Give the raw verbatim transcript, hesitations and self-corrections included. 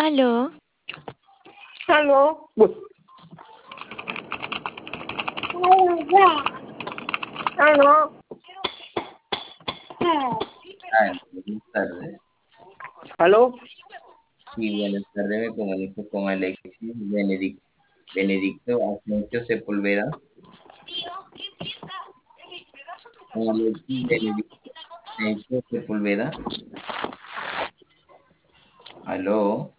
Aló, Aló. Aló. Ah, buenas tardes. Aló. Sí, buenas tardes. Me comunico con Alexis Benedic- Benedicto Asensio Sepúlveda. Con Alexis Benedicto Asensio Sepúlveda. Aló.